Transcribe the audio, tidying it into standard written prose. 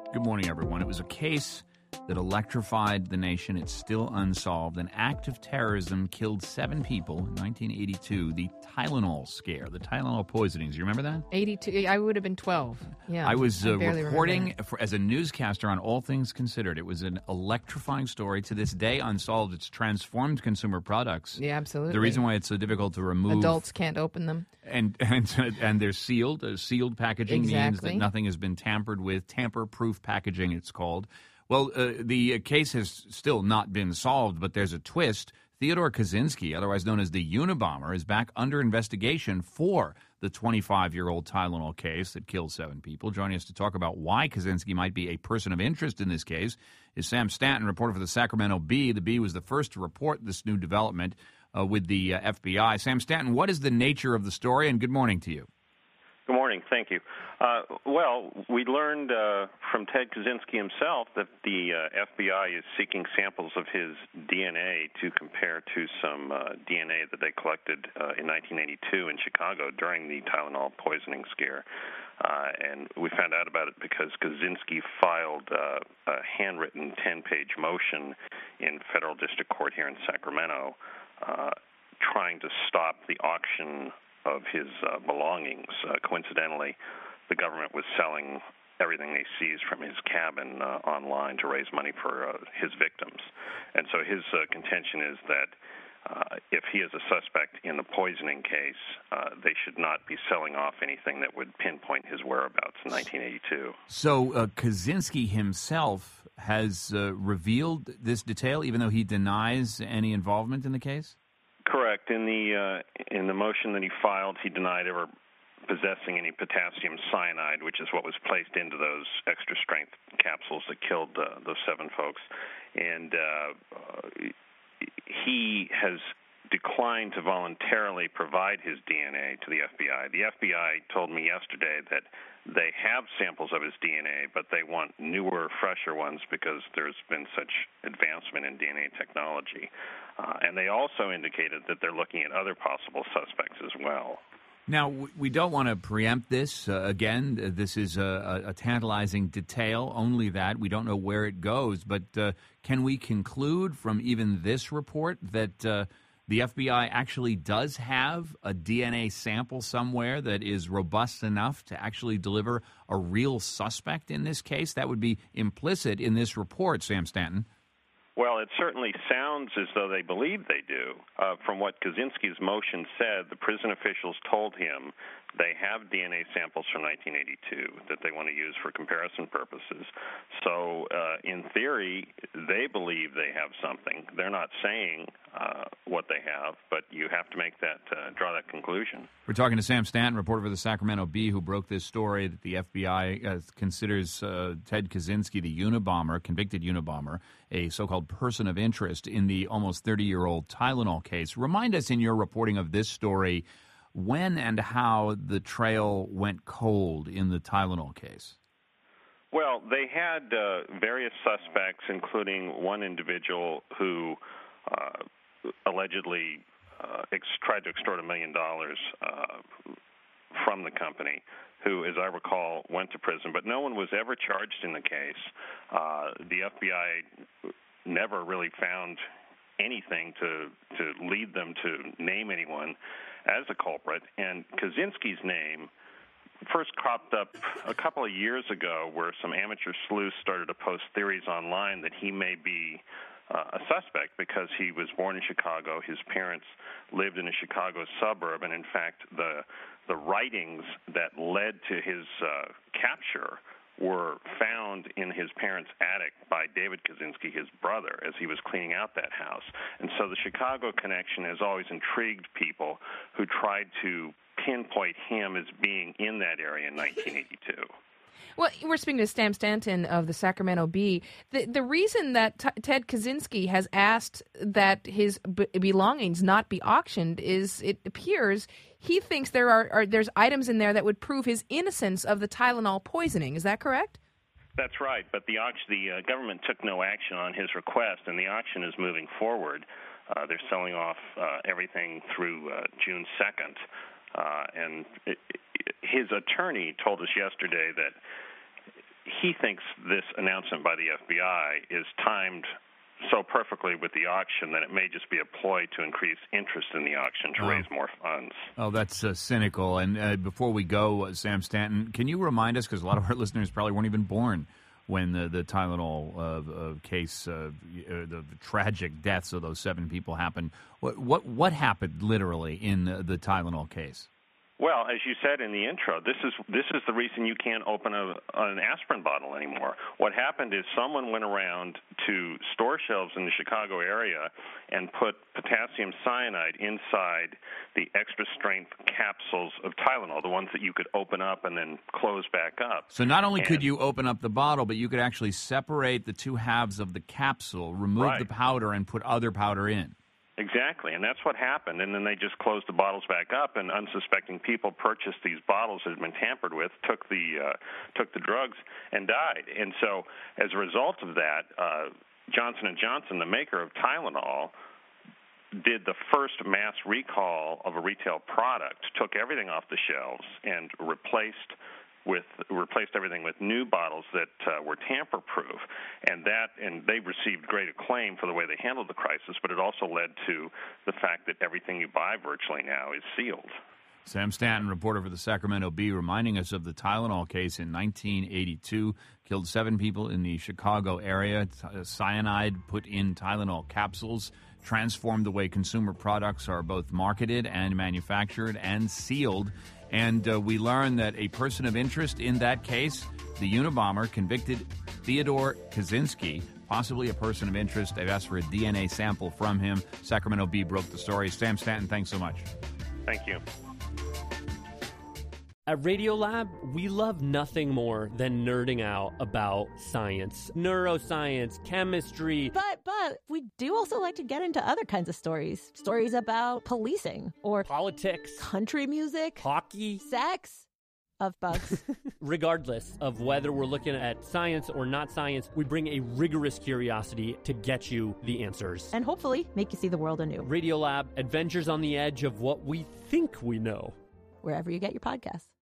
Good morning, everyone. It was a case that electrified the nation. It's still unsolved. An act of terrorism killed 7 people in 1982. The Tylenol scare, the Tylenol poisonings. You remember that? 82. I would have been 12. Yeah. I was barely reporting as a newscaster on All Things Considered. It was an electrifying story. To this day, unsolved. It's transformed consumer products. Yeah, absolutely. The reason why it's so difficult to remove. Adults can't open them. And they're sealed. Sealed packaging means that nothing has been tampered with. Tamper-proof packaging, it's called. Well, the case has still not been solved, but there's a twist. Theodore Kaczynski, otherwise known as the Unabomber, is back under investigation for the 25-year-old Tylenol case that killed 7 people. Joining us to talk about why Kaczynski might be a person of interest in this case is Sam Stanton, reporter for the Sacramento Bee. The Bee was the first to report this new development with the FBI. Sam Stanton, what is the nature of the story, and good morning to you. Good morning. Thank you. Well, we learned from Ted Kaczynski himself that the FBI is seeking samples of his DNA to compare to some DNA that they collected in 1982 in Chicago during the Tylenol poisoning scare. And we found out about it because Kaczynski filed a handwritten 10-page motion in federal district court here in Sacramento trying to stop the auction of his belongings. Coincidentally, the government was selling everything they seized from his cabin online to raise money for his victims. And so his contention is that if he is a suspect in the poisoning case, they should not be selling off anything that would pinpoint his whereabouts in 1982. So Kaczynski himself has revealed this detail, even though he denies any involvement in the case? Correct. In the motion that he filed, he denied ever possessing any potassium cyanide, which is what was placed into those extra strength capsules that killed those 7 folks. And he has declined to voluntarily provide his DNA to the FBI. The FBI told me yesterday that they have samples of his DNA, but they want newer, fresher ones because there's been such advancement in DNA technology. And they also indicated that they're looking at other possible suspects as well. Now, we don't want to preempt this. Again, this is a tantalizing detail, only that. We don't know where it goes. But can we conclude from even this report that the FBI actually does have a DNA sample somewhere that is robust enough to actually deliver a real suspect in this case? That would be implicit in this report, Sam Stanton. Well, it certainly sounds as though they believe they do. From what Kaczynski's motion said, the prison officials told him they have DNA samples from 1982 that they want to use for comparison purposes. So, in theory, they believe they have something. They're not saying what they have, but you have to make that draw that conclusion. We're talking to Sam Stanton, reporter for the Sacramento Bee, who broke this story that the FBI considers Ted Kaczynski, the Unabomber, convicted Unabomber, a so-called person of interest in the almost 30-year-old Tylenol case. Remind us in your reporting of this story when and how the trail went cold in the Tylenol case. Well, they had various suspects, including one individual who allegedly tried to extort $1 million from the company, who, as I recall, went to prison. But no one was ever charged in the case. The FBI never really found anything to lead them to name anyone as a culprit. And Kaczynski's name first cropped up a couple of years ago where some amateur sleuths started to post theories online that he may be a suspect because he was born in Chicago. His parents lived in a Chicago suburb, and in fact, the writings that led to his capture were found in his parents' attic by David Kaczynski, his brother, as he was cleaning out that house. And so the Chicago connection has always intrigued people who tried to pinpoint him as being in that area in 1982. Well, we're speaking to Sam Stanton of the Sacramento Bee. The reason that Ted Kaczynski has asked that his belongings not be auctioned is, it appears, he thinks there's items in there that would prove his innocence of the Tylenol poisoning. Is that correct? That's right, but the government took no action on his request, and the auction is moving forward. They're selling off everything through June 2nd, and his attorney told us yesterday that he thinks this announcement by the FBI is timed so perfectly with the auction that it may just be a ploy to increase interest in the auction to raise more funds. Oh, that's cynical. And before we go, Sam Stanton, can you remind us, because a lot of our listeners probably weren't even born when the Tylenol case, the tragic deaths of those 7 people happened. What happened literally in the Tylenol case? Well, as you said in the intro, this is the reason you can't open an aspirin bottle anymore. What happened is someone went around to store shelves in the Chicago area and put potassium cyanide inside the extra strength capsules of Tylenol, the ones that you could open up and then close back up. So not only could you open up the bottle, but you could actually separate the 2 halves of the capsule, remove the powder, and put other powder in. Exactly, and that's what happened. And then they just closed the bottles back up, and unsuspecting people purchased these bottles that had been tampered with, took the drugs, and died. And so, as a result of that, Johnson & Johnson, the maker of Tylenol, did the first mass recall of a retail product, took everything off the shelves, and replaced everything with new bottles that were tamper-proof, and they received great acclaim for the way they handled the crisis, but it also led to the fact that everything you buy virtually now is sealed. Sam Stanton, reporter for the Sacramento Bee, reminding us of the Tylenol case in 1982, killed 7 people in the Chicago area. Cyanide put in Tylenol capsules transformed the way consumer products are both marketed and manufactured and sealed. And we learned that a person of interest in that case, the Unabomber, convicted Theodore Kaczynski, possibly a person of interest. They've asked for a DNA sample from him. Sacramento Bee broke the story. Sam Stanton, thanks so much. Thank you. At Radiolab, we love nothing more than nerding out about science, neuroscience, chemistry. But we do also like to get into other kinds of stories. Stories about policing or politics, country music, hockey, sex, of bugs. Regardless of whether we're looking at science or not science, we bring a rigorous curiosity to get you the answers. And hopefully make you see the world anew. Radiolab, adventures on the edge of what we think we know. Wherever you get your podcasts.